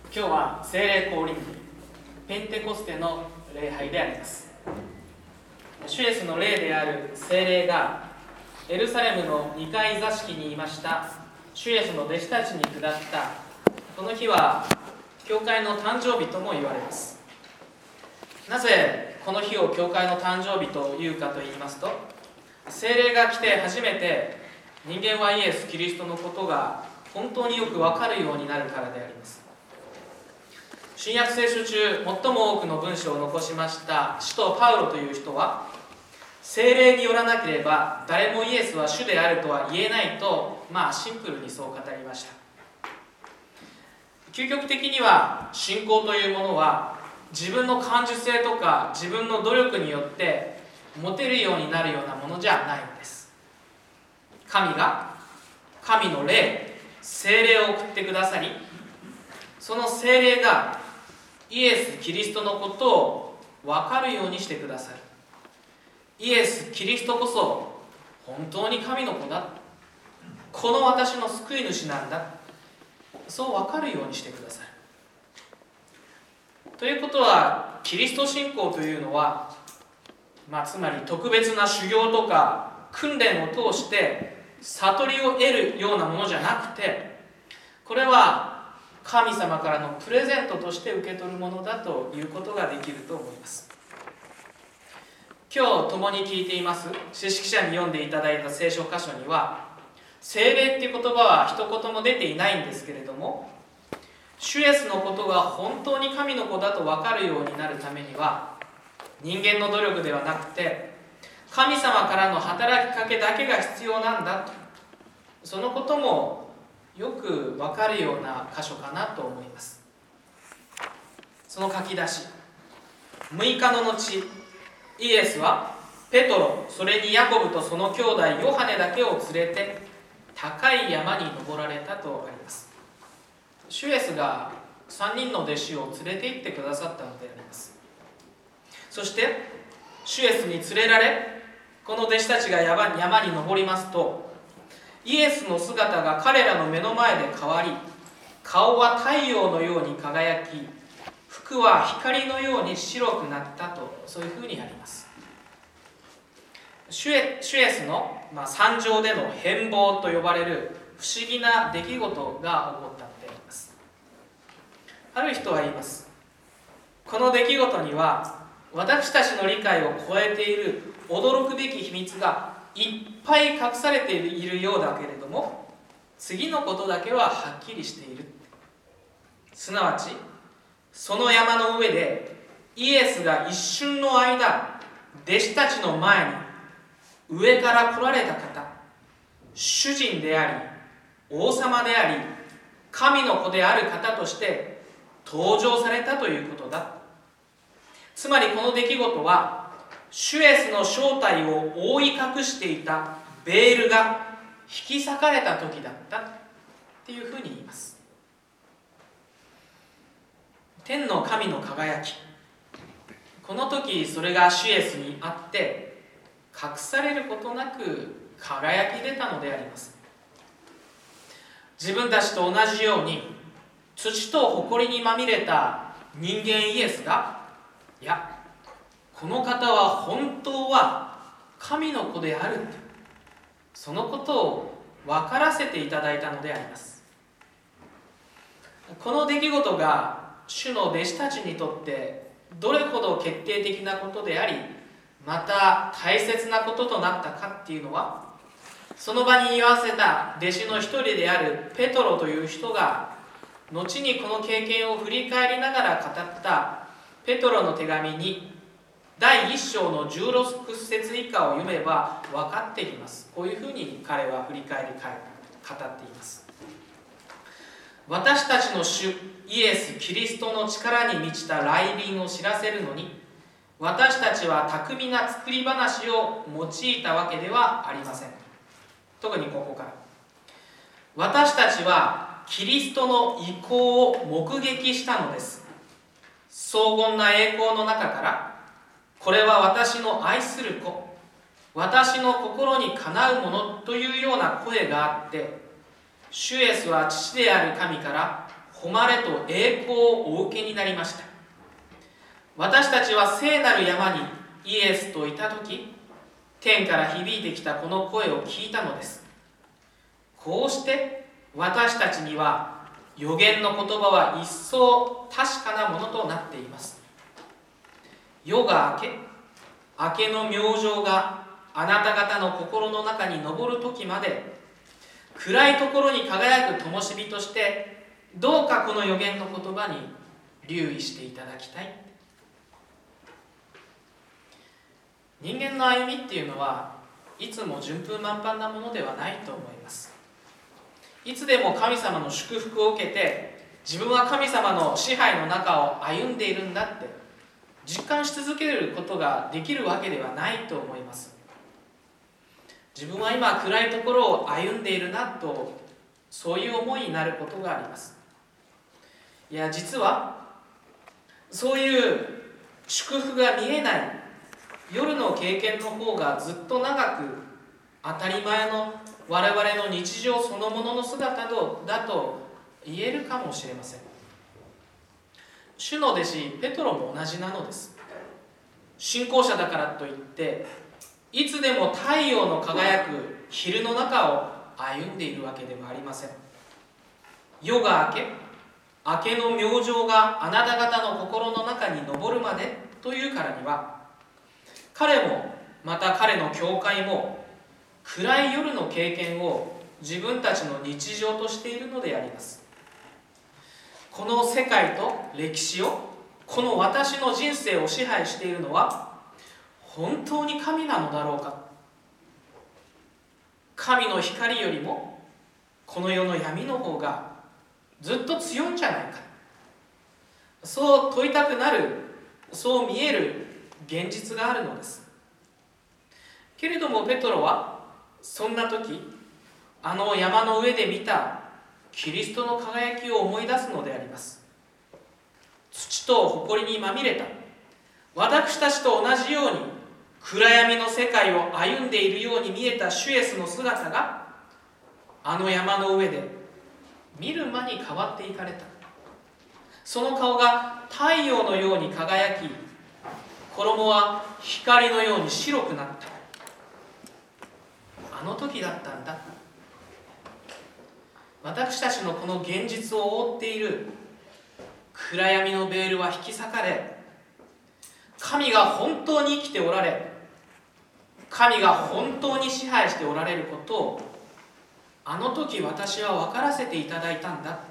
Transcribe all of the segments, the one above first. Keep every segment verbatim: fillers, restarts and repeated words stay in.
今日は聖霊降臨日、ペンテコステの礼拝であります。主イエスの霊である聖霊がエルサレムの二階座敷にいました主イエスの弟子たちに下ったこの日は教会の誕生日とも言われます。なぜこの日を教会の誕生日というかと言いますと、聖霊が来て初めて人間はイエス・キリストのことが本当によく分かるようになるからであります。新約聖書中最も多くの文章を残しました使徒パウロという人は、聖霊によらなければ誰もイエスは主であるとは言えないと、まあシンプルにそう語りました。究極的には信仰というものは自分の感受性とか自分の努力によって持てるようになるようなものじゃないのです。神が神の霊、聖霊を送ってくださり、その聖霊がイエス・キリストのことを分かるようにしてくださる。イエス・キリストこそ本当に神の子だ、この私の救い主なんだ、そう分かるようにしてくださる。ということは、キリスト信仰というのは、まあ、つまり特別な修行とか訓練を通して悟りを得るようなものじゃなくて、これは神様からのプレゼントとして受け取るものだということができると思います。今日共に聞いています詩式者に読んでいただいた聖書箇所には、聖霊っていう言葉は一言も出ていないんですけれども、主イエスのことが本当に神の子だと分かるようになるためには、人間の努力ではなくて神様からの働きかけだけが必要なんだと、そのこともよく分かるような箇所かなと思います。その書き出し、むいかの後、イエスはペトロ、それにヤコブとその兄弟ヨハネだけを連れて高い山に登られたとあります。主イエスがさんにんの弟子を連れて行ってくださったのであります。そして主イエスに連れられ、この弟子たちが山に山に登りますと、イエスの姿が彼らの目の前で変わり、顔は太陽のように輝き、服は光のように白くなったと、そういうふうにあります。主イエスの、まあ、山上での変貌と呼ばれる不思議な出来事が起こったのであります。ある人は言います。この出来事には私たちの理解を超えている驚くべき秘密がいっぱい隠されているようだけれども、次のことだけははっきりしている。すなわちその山の上でイエスが一瞬の間、弟子たちの前に上から来られた方、主人であり王様であり神の子である方として登場されたということだ。つまりこの出来事は主イエスの正体を覆い隠していたベールが引き裂かれた時だったっていうふうに言います。天の神の輝き、この時それが主イエスにあって隠されることなく輝き出たのであります。自分たちと同じように土と埃にまみれた人間イエスが、いやこの方は本当は神の子である、そのことを分からせていただいたのであります。この出来事が主の弟子たちにとってどれほど決定的なことであり、また大切なこととなったかっていうのは、その場に居合わせた弟子の一人であるペトロという人が後にこの経験を振り返りながら語ったペトロの手紙にだいいっ章のじゅうろく節以下を読めば分かってきます。こういうふうに彼は振り返り語っています。私たちの主イエス・キリストの力に満ちた来臨を知らせるのに、私たちは巧みな作り話を用いたわけではありません。特にここから、私たちはキリストの意向を目撃したのです。荘厳な栄光の中から、これは私の愛する子、私の心にかなうものというような声があって、主イエスは父である神から誉れと栄光をお受けになりました。私たちは聖なる山にイエスといたとき、天から響いてきたこの声を聞いたのです。こうして私たちには預言の言葉は一層確かなものとなっています。夜が明け、明けの明星があなた方の心の中に昇る時まで、暗いところに輝く灯火としてどうかこの預言の言葉に留意していただきたい。人間の歩みっていうのはいつも順風満帆なものではないと思います。いつでも神様の祝福を受けて自分は神様の支配の中を歩んでいるんだって実感し続けることができるわけではないと思います。自分は今暗いところを歩んでいるなと、そういう思いになることがあります。いや、実はそういう祝福が見えない夜の経験の方がずっと長く当たり前の我々の日常そのものの姿だと言えるかもしれません。主の弟子ペトロも同じなのです。信仰者だからといっていつでも太陽の輝く昼の中を歩んでいるわけではありません。夜が明け、明けの明星があなた方の心の中に昇るまでというからには、彼もまた彼の教会も暗い夜の経験を自分たちの日常としているのであります。この世界と歴史を、この私の人生を支配しているのは本当に神なのだろうか。神の光よりもこの世の闇の方がずっと強いんじゃないか、そう問いたくなる、そう見える現実があるのです。けれどもペトロはそんな時、あの山の上で見たキリストの輝きを思い出すのであります。土と埃にまみれた私たちと同じように暗闇の世界を歩んでいるように見えた主イエスの姿があの山の上で見る間に変わっていかれた。その顔が太陽のように輝き、衣は光のように白くなった。あの時だったんだ。私たちのこの現実を覆っている暗闇のベールは引き裂かれ、神が本当に生きておられ、神が本当に支配しておられることをあの時私は分からせていただいたんだ。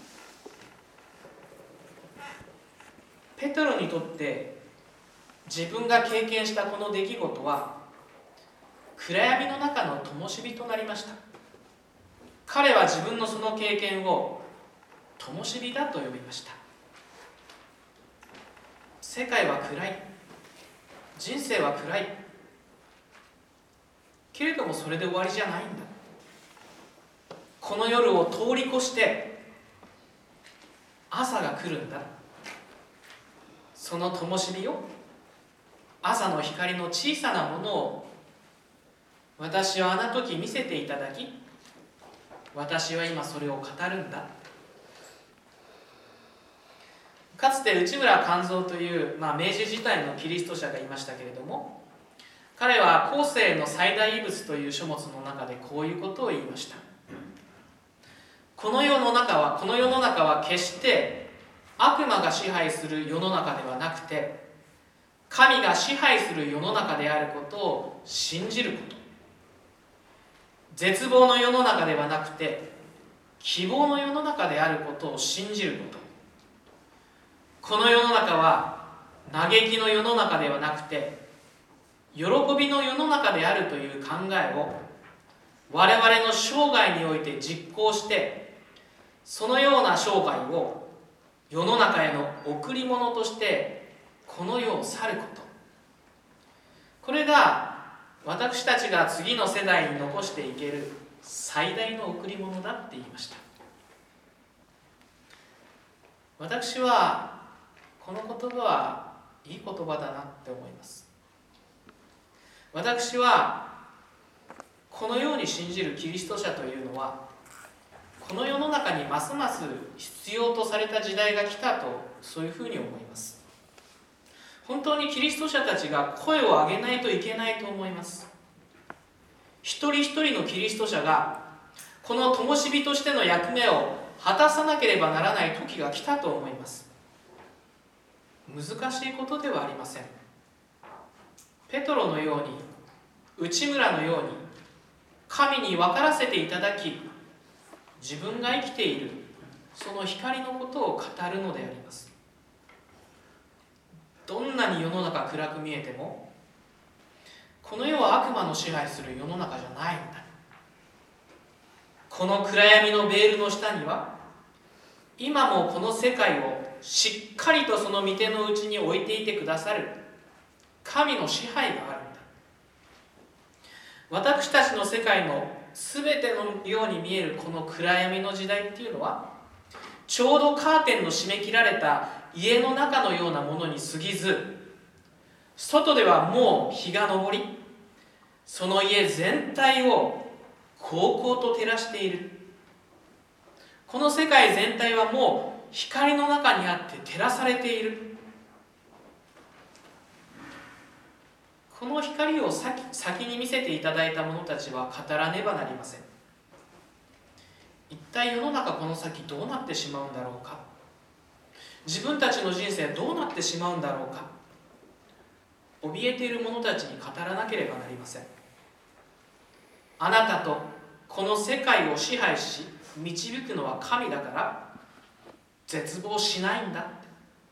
ペトロにとって自分が経験したこの出来事は暗闇の中の灯火となりました。彼は自分のその経験を灯火だと呼びました。世界は暗い、人生は暗い、けれどもそれで終わりじゃないんだ。この夜を通り越して朝が来るんだ。その灯火を、朝の光の小さなものを私はあの時見せていただき、私は今それを語るんだ。かつて内村勘三という、まあ、明治時代のキリスト者がいましたけれども、彼は後世の最大遺物という書物の中でこういうことを言いました。この世の中はこの世の中は決して悪魔が支配する世の中ではなくて、神が支配する世の中であることを信じること、絶望の世の中ではなくて希望の世の中であることを信じること、この世の中は嘆きの世の中ではなくて喜びの世の中であるという考えを我々の生涯において実行して、そのような生涯を世の中への贈り物としてこの世を去ること、これが私たちが次の世代に残していける最大の贈り物だって言いました。私はこの言葉はいい言葉だなって思います。私はこのように信じるキリスト者というのは、 この世の中にますます必要とされた時代が来たと、そういうふうに思います。本当にキリスト者たちが声を上げないといけないと思います。一人一人のキリスト者がこの灯火としての役目を果たさなければならない時が来たと思います。難しいことではありません。ペトロのように、内村のように、神に分からせていただき、自分が生きているその光のことを語るのであります。どんなに世の中暗く見えても、この世は悪魔の支配する世の中じゃないんだ。この暗闇のベールの下には、今もこの世界をしっかりとその御手のうちに置いていてくださる神の支配があるんだ。私たちの世界の全てのように見えるこの暗闇の時代っていうのは、ちょうどカーテンの締め切られた家の中のようなものに過ぎず、外ではもう日が昇り、その家全体をこうこうと照らしている。この世界全体はもう光の中にあって照らされている。この光を 先, 先に見せていただいた者たちは語らねばなりません。一体世の中この先どうなってしまうんだろうか。自分たちの人生どうなってしまうんだろうか。怯えている者たちに語らなければなりません。あなたとこの世界を支配し導くのは神だから絶望しないんだって。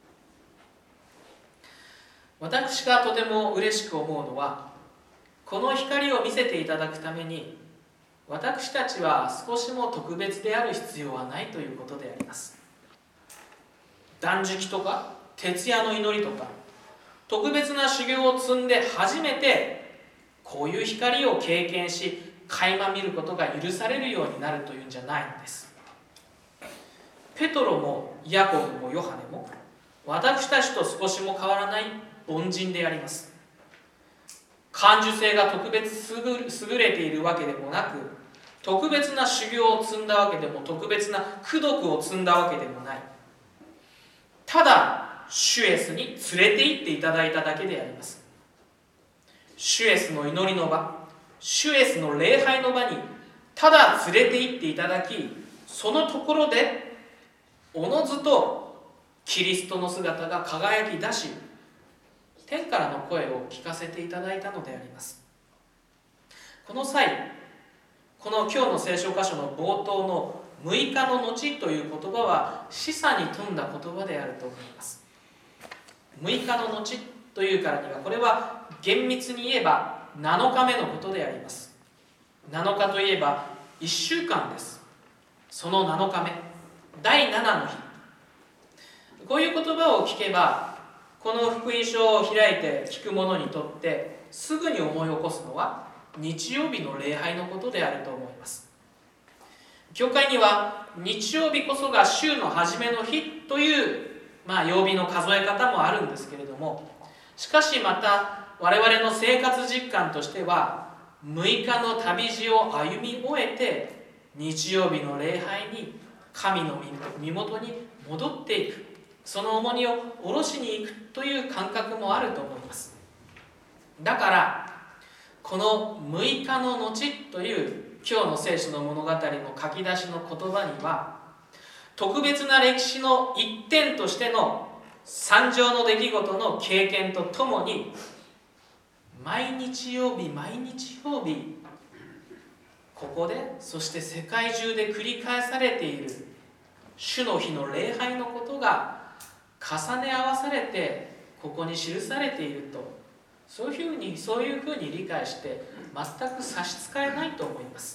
私がとても嬉しく思うのは、この光を見せていただくために私たちは少しも特別である必要はないということであります。断食とか徹夜の祈りとか特別な修行を積んで初めてこういう光を経験し垣間見ることが許されるようになるというんじゃないんです。ペトロもヤコブもヨハネも私たちと少しも変わらない凡人であります。感受性が特別優れているわけでもなく、特別な修行を積んだわけでも特別な功徳を積んだわけでもない。ただ主イエスに連れて行っていただいただけであります。主イエスの祈りの場、主イエスの礼拝の場にただ連れて行っていただき、そのところでおのずとキリストの姿が輝き出し、天からの声を聞かせていただいたのであります。この際、この今日の聖書箇所の冒頭のむいかの後という言葉は示唆に富んだ言葉であると思います。むいかの後というからには、これは厳密に言えばなのかめのことであります。なのかといえばいっしゅうかんです。そのなのかめ、だいななの日。こういう言葉を聞けば、この福音書を開いて聞く者にとってすぐに思い起こすのは日曜日の礼拝のことであると思います。教会には日曜日こそが週の初めの日という、まあ、曜日の数え方もあるんですけれども、しかしまた我々の生活実感としてはむいかの旅路を歩み終えて日曜日の礼拝に神の身元に戻っていく、その重荷を下ろしに行くという感覚もあると思います。だからこのむいかの後という今日の聖書の物語の書き出しの言葉には、特別な歴史の一点としての惨状の出来事の経験とともに、毎日曜日毎日曜日ここで、そして世界中で繰り返されている主の日の礼拝のことが重ね合わされてここに記されていると、そういうふうにそういうふうに理解して全く差し支えないと思います。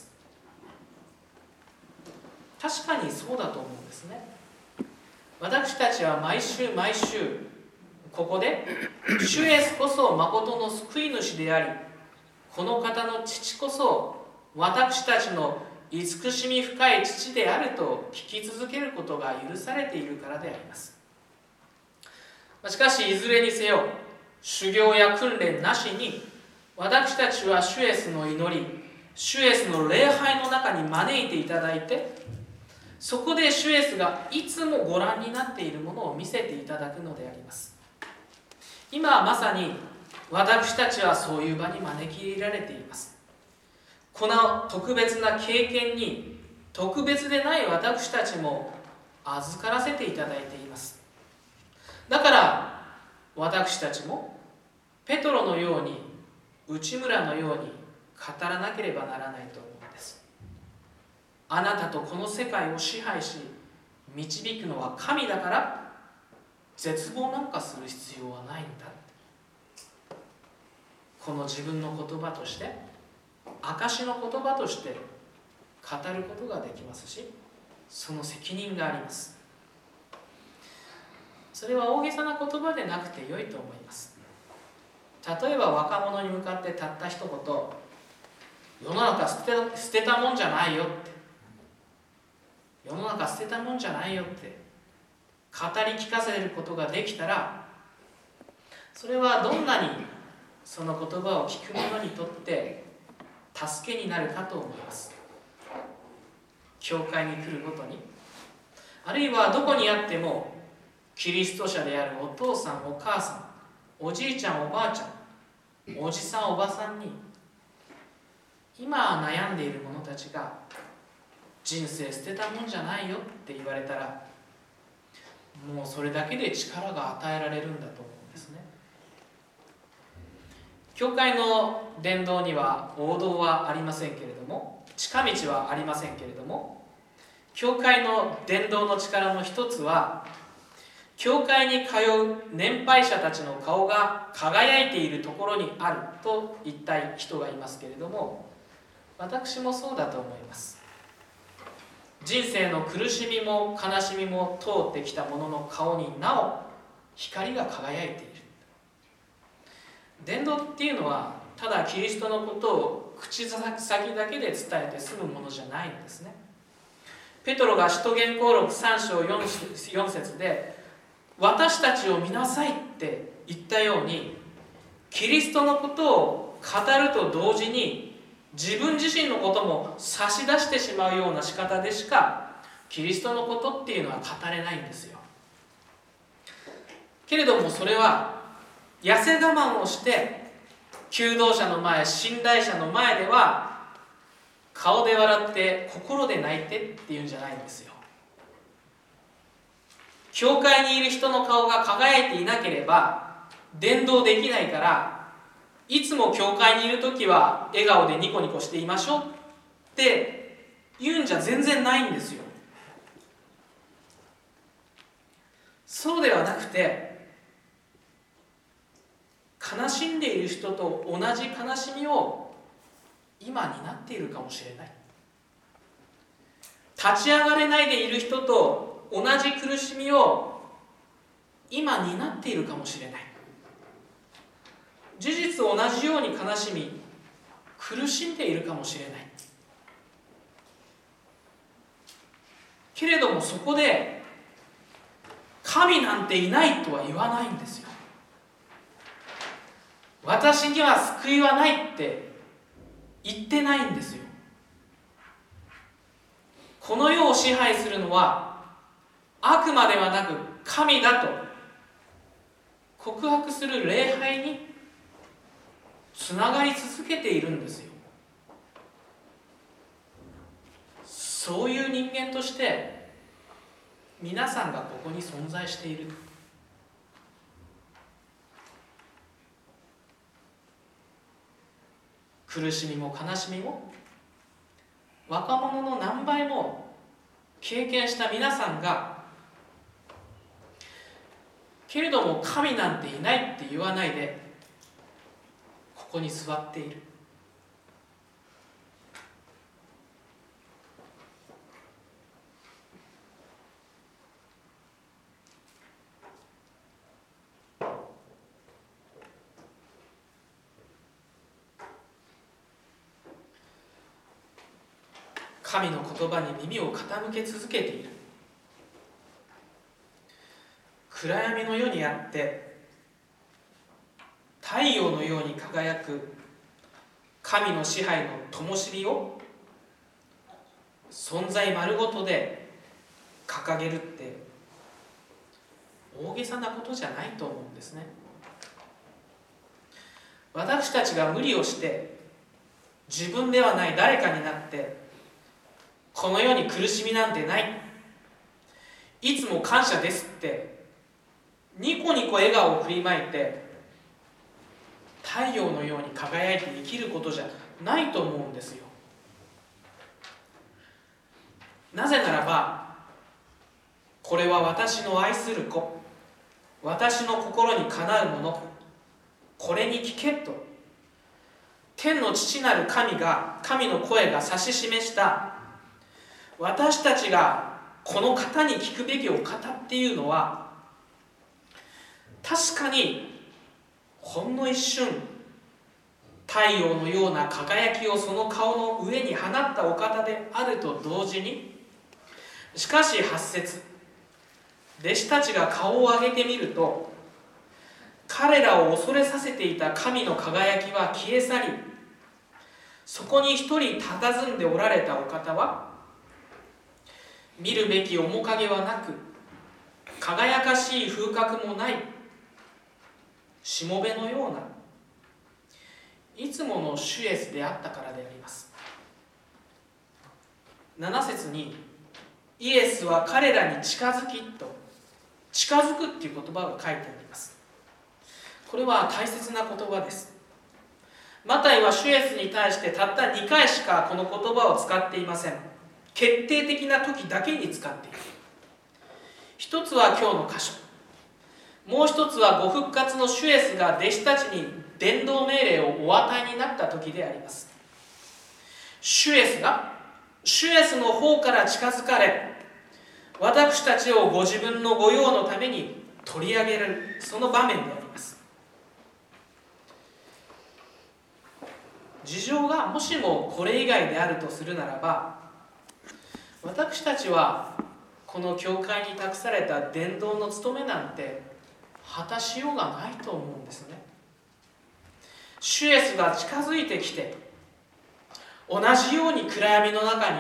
確かにそうだと思うんですね。私たちは毎週毎週ここで主イエスこそ誠の救い主であり、この方の父こそ私たちの慈しみ深い父であると聞き続けることが許されているからであります。しかしいずれにせよ、修行や訓練なしに私たちは主イエスの祈り、主イエスの礼拝の中に招いていただいて、 そこで主イエスがいつもご覧になっているものを見せていただくのであります。今まさに私たちはそういう場に招き入れられています。この特別な経験に特別でない私たちも預からせていただいています。だから私たちもペトロのように内村のように語らなければならないと思うんです。あなたとこの世界を支配し導くのは神だから絶望なんかする必要はないんだ。この自分の言葉として証の言葉として語ることができますし、その責任があります。それは大げさな言葉でなくて良いと思います。例えば若者に向かってたった一言、世の中捨てた、捨てたもんじゃないよって、世の中捨てたもんじゃないよって語り聞かせることができたら、それはどんなにその言葉を聞く者にとって助けになるかと思います。教会に来るごとに、あるいはどこにあってもキリスト者であるお父さんお母さん、おじいちゃんおばあちゃん、おじさんおばさんに、今悩んでいる者たちが人生捨てたもんじゃないよって言われたら、もうそれだけで力が与えられるんだと思うんですね。教会の伝道には王道はありませんけれども、近道はありませんけれども、教会の伝道の力の一つは、教会に通う年配者たちの顔が輝いているところにあると言いたい人がいますけれども、私もそうだと思います。人生の苦しみも悲しみも通ってきた者の顔になお光が輝いている。伝道っていうのはただキリストのことを口先だけで伝えて済むものじゃないんですね。ペトロが使徒言行録さん章よん節で私たちを見なさいって言ったように、キリストのことを語ると同時に自分自身のことも差し出してしまうような仕方でしかキリストのことっていうのは語れないんですよ。けれどもそれは痩せ我慢をして求道者の前、信頼者の前では顔で笑って心で泣いてっていうんじゃないんですよ。教会にいる人の顔が輝いていなければ伝道できないから、いつも教会にいるときは笑顔でニコニコしていましょうって言うんじゃ全然ないんですよ。そうではなくて、悲しんでいる人と同じ悲しみを今になっているかもしれない。立ち上がれないでいる人と同じ苦しみを今になっているかもしれない。事実同じように悲しみ苦しんでいるかもしれない。けれどもそこで神なんていないとは言わないんですよ。私には救いはないって言ってないんですよ。この世を支配するのは悪魔ではなく神だと告白する礼拝につながり続けているんですよ。そういう人間として皆さんがここに存在している。苦しみも悲しみも若者の何倍も経験した皆さんが、けれども神なんていないって言わないでここに座っている。神の言葉に耳を傾け続けている。暗闇の世にあって太陽のように輝く神の支配の灯火を存在丸ごとで掲げるって大げさなことじゃないと思うんですね。私たちが無理をして自分ではない誰かになってこの世に苦しみなんてない、いつも感謝ですってニコニコ笑顔を振りまいて太陽のように輝いて生きることじゃないと思うんですよ。なぜならばこれは私の愛する子、私の心にかなうもの、これに聞けと天の父なる神が神の声が指し示した私たちがこの方に聞くべきお方っていうのは、確かにほんの一瞬太陽のような輝きをその顔の上に放ったお方であると同時に、しかしはち節、弟子たちが顔を上げてみると彼らを恐れさせていた神の輝きは消え去り、そこに一人佇んでおられたお方は見るべき面影はなく輝かしい風格もないしもべのようないつもの主イエスであったからであります。なな節にイエスは彼らに近づきと、近づくっていう言葉が書いてあります。これは大切な言葉です。マタイは主イエスに対してたったにかいしかこの言葉を使っていません。決定的な時だけに使っている。一つは今日の箇所、もう一つはご復活の主イエスが弟子たちに伝道命令をお与えになった時であります。主イエスが主イエスの方から近づかれ、私たちをご自分の御用のために取り上げる、その場面であります。事情がもしもこれ以外であるとするならば、私たちはこの教会に託された伝道の務めなんて果たしようがないと思うんですね。主イエスが近づいてきて同じように暗闇の中に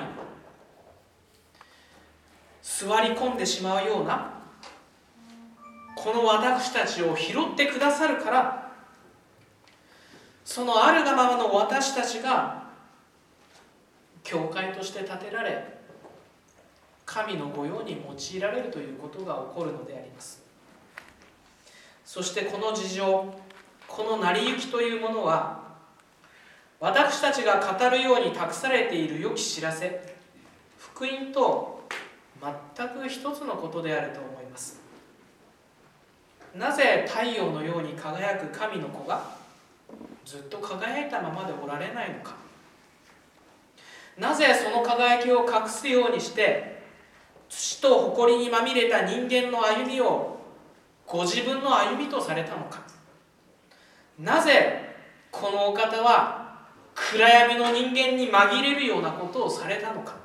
座り込んでしまうようなこの私たちを拾ってくださるから、そのあるがままの私たちが教会として建てられ神の御用に用いられるということが起こるのであります。そしてこの事情、この成り行きというものは私たちが語るように託されている良き知らせ、福音と全く一つのことであると思います。なぜ太陽のように輝く神の子がずっと輝いたままでおられないのか。なぜその輝きを隠すようにして土と埃にまみれた人間の歩みをご自分の歩みとされたのか。なぜこのお方は暗闇の人間に紛れるようなことをされたのか。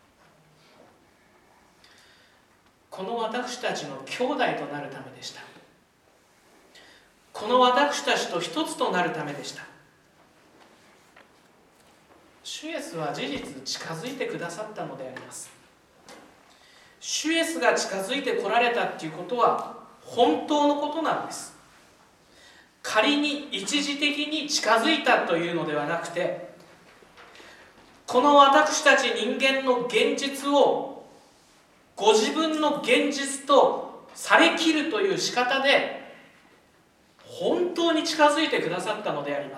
この私たちの兄弟となるためでした。この私たちと一つとなるためでした。主イエスは事実近づいてくださったのであります。主イエスが近づいてこられたっていうことは本当のことなんです。仮に一時的に近づいたというのではなくて、この私たち人間の現実をご自分の現実とされきるという仕方で本当に近づいてくださったのであります。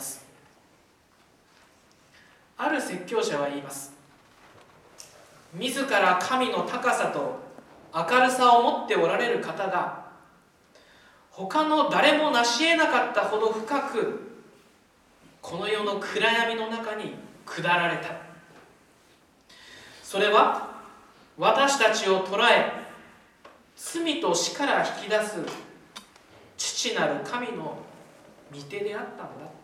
ある説教者は言います。自ら神の高さと明るさを持っておられる方が他の誰も成し得なかったほど深くこの世の暗闇の中に下られた。それは私たちを捉え罪と死から引き出す父なる神の御手であったのだ。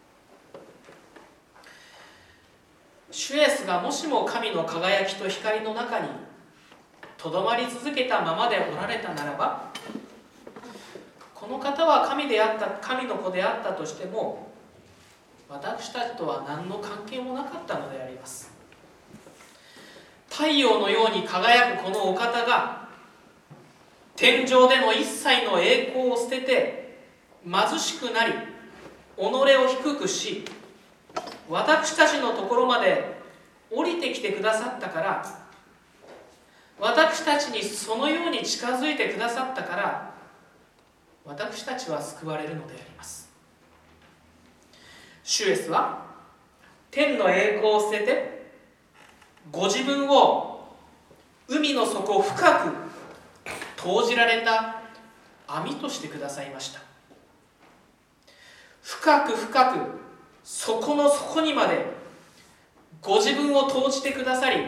主イエスがもしも神の輝きと光の中にとどまり続けたままでおられたならば、この方は神であった、神の子であったとしても私たちとは何の関係もなかったのであります。 太陽のように輝くこのお方が天上での一切の栄光を捨てて貧しくなり己を低くし私たちのところまで降りてきてくださったから、私たちにそのように近づいてくださったから、私たちは救われるのであります。主イエスは天の栄光を捨ててご自分を海の底深く投じられた網としてくださいました。深く深く底の底にまでご自分を投じてくださり、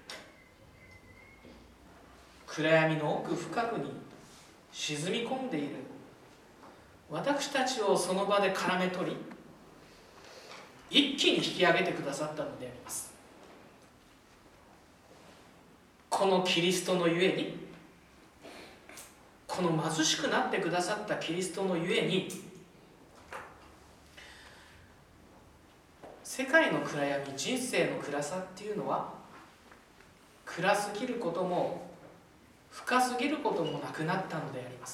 暗闇の奥深くに沈み込んでいる私たちをその場で絡め取り、一気に引き上げてくださったのであります。このキリストのゆえに、この貧しくなってくださったキリストのゆえに、世界の暗闇、人生の暗さっていうのは暗すぎることも深すぎることもなくなったのであります。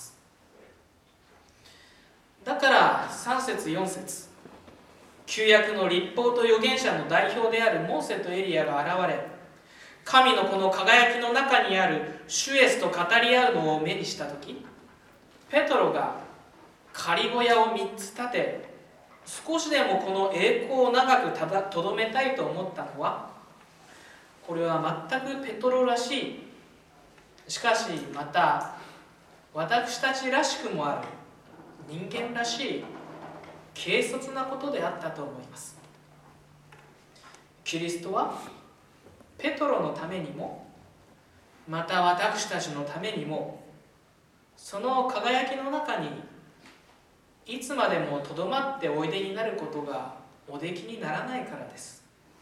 だからさん節よん節、旧約の律法と預言者の代表であるモーセとエリアが現れ、神のこの輝きの中にある主イエスと語り合うのを目にしたとき、ペトロが仮小屋をみっつ建て、少しでもこの栄光を長くとどめたいと思ったのは、これは全くペトロらしい、しかしまた私たちらしくもある人間らしい軽率なことであったと思います。キリストはペトロのためにも、また私たちのためにも、その輝きの中にいつまでもとどまっておいでになることがおできにならないからです。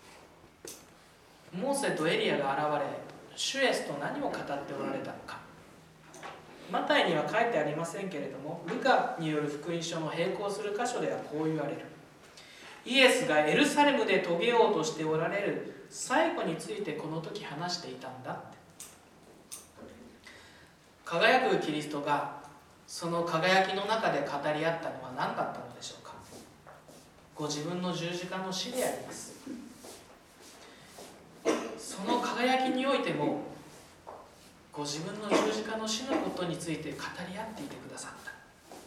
モーセとエリアが現れ、主イエスと何を語っておられたのか、マタイには書いてありませんけれども、ルカによる福音書の並行する箇所ではこう言われる。イエスがエルサレムで遂げようとしておられる最後についてこの時話していたんだって。輝くキリストがその輝きの中で語り合ったのは何だったのでしょうか。ご自分の十字架の死であります。その輝きにおいてもご自分の十字架の死のことについて語り合っていてくださった。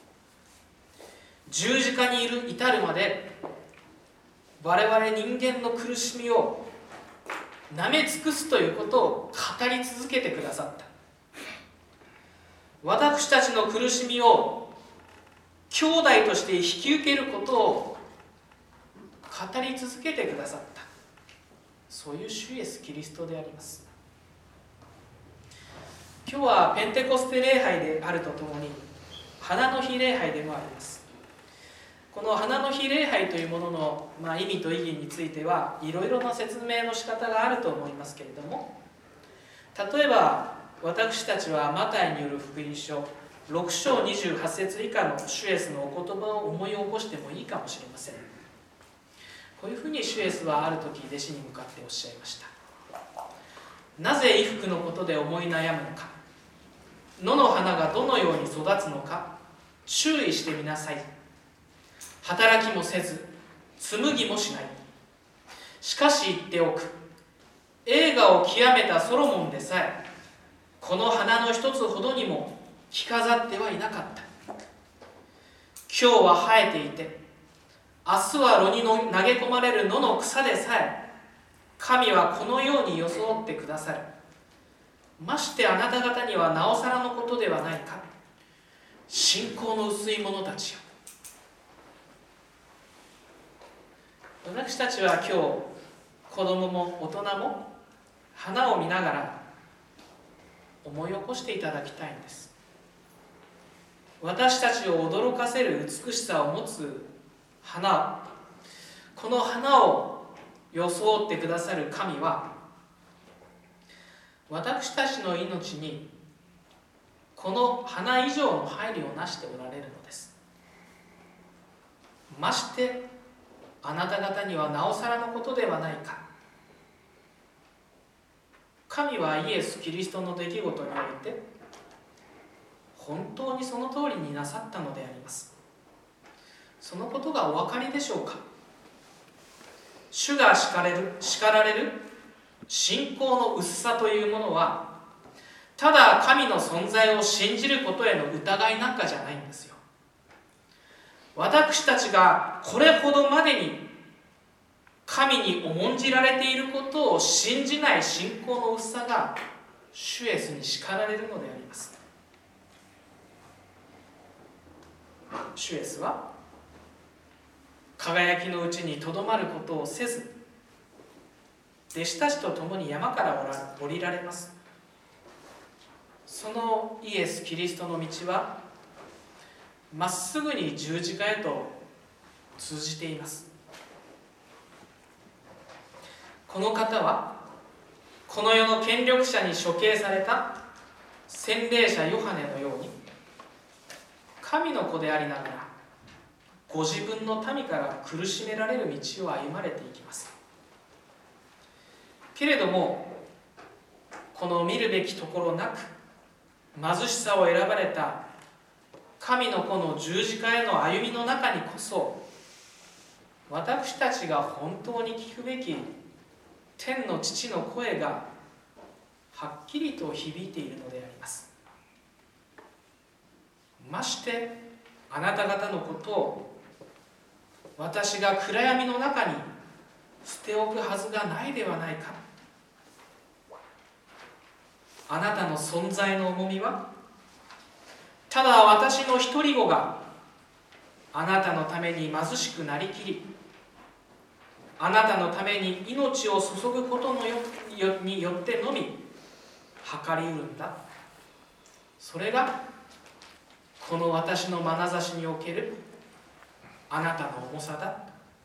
十字架にいる至るまで我々人間の苦しみを舐め尽くすということを語り続けてくださった。私たちの苦しみを兄弟として引き受けることを語り続けてくださった。そういう主イエスキリストであります。今日はペンテコステ礼拝であるとともに花の日礼拝でもあります。この花の日礼拝というものの、まあ、意味と意義についてはいろいろな説明の仕方があると思いますけれども、例えば私たちはマタイによる福音書ろく章にじゅうはち節以下の主イエスのお言葉を思い起こしてもいいかもしれません。こういうふうに主イエスはある時弟子に向かっておっしゃいました。なぜ衣服のことで思い悩むのか、野の花がどのように育つのか注意してみなさい。働きもせず紡ぎもしない。しかし言っておく、栄華を極めたソロモンでさえこの花の一つほどにも着飾ってはいなかった。今日は生えていて明日は炉に投げ込まれる野の草でさえ神はこのように装ってくださる。ましてあなた方にはなおさらのことではないか。信仰の薄い者たちよ。私たちは今日子供も大人も花を見ながら思い起こしていただきたいんです。私たちを驚かせる美しさを持つ花、この花を装ってくださる神は私たちの命にこの花以上の配慮をなしておられるのです。ましてあなた方にはなおさらのことではないか。 神はイエス・キリストの出来事において本当にその通りになさったのであります。そのことがお分かりでしょうか。主が叱れる、叱られる信仰の薄さというものは、ただ神の存在を信じることへの疑いなんかじゃないんですよ。私たちがこれほどまでに神に重んじられていることを信じない信仰の薄さが主イエスに叱られるのであります。主イエスは輝きのうちにとどまることをせず、弟子たちと共に山から降りられます。そのイエス・キリストの道はまっすぐに十字架へと通じています。この方はこの世の権力者に処刑された洗礼者ヨハネのように、神の子でありながらご自分の民から苦しめられる道を歩まれていきます。けれどもこの見るべきところなく貧しさを選ばれた神の子の十字架への歩みの中にこそ、私たちが本当に聞くべき天の父の声がはっきりと響いているのであります。ましてあなた方のことを私が暗闇の中に捨ておくはずがないではないか。あなたの存在の重みはただ私の一人子があなたのために貧しくなりきり、あなたのために命を注ぐことのよによってのみ計りうるんだ。それがこの私の眼差しにおけるあなたの重さだ。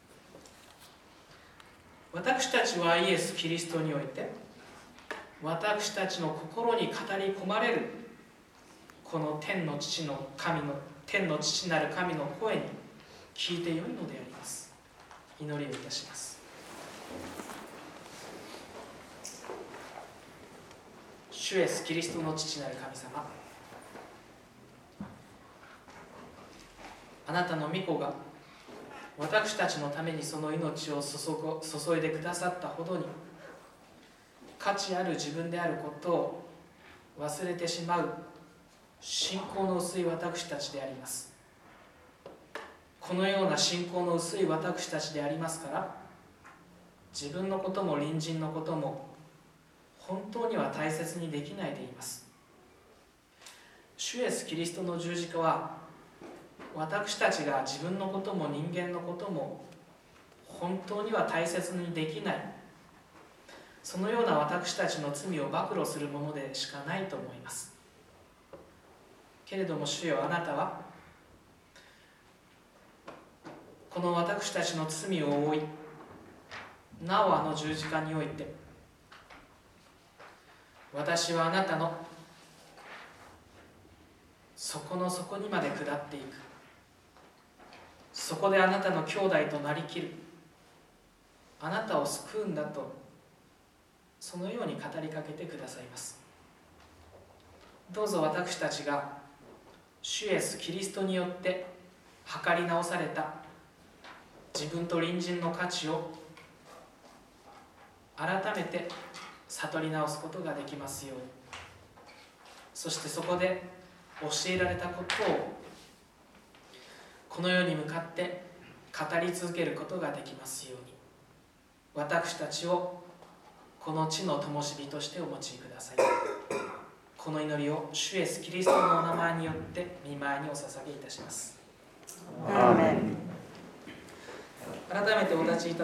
私たちはイエス・キリストにおいて私たちの心に語り込まれるこの天の父の神の天の父なる神の声に聞いてよいのであります。祈りをいたします。主イエス・キリストの父なる神様、あなたの御子が私たちのためにその命を注いでくださったほどに価値ある自分であることを忘れてしまう信仰の薄い私たちであります。このような信仰の薄い私たちでありますから、自分のことも隣人のことも本当には大切にできないでいます。主イエス・キリストの十字架は私たちが自分のことも人間のことも本当には大切にできない、そのような私たちの罪を暴露するものでしかないと思います。けれども主よ、あなたはこの私たちの罪を負い、なおあの十字架において、私はあなたの底の底にまで下っていく、そこであなたの兄弟となりきる、あなたを救うんだと、そのように語りかけてくださいます。どうぞ私たちが主イエス・キリストによって計り直された自分と隣人の価値を改めて悟り直すことができますように、そしてそこで教えられたことをこの世に向かって語り続けることができますように、私たちをこの地の灯火としてお持ちください。この祈りを主イエス・キリストのお名前によって御前にお捧げいたします。 アーメン。 改めてお立ちいただき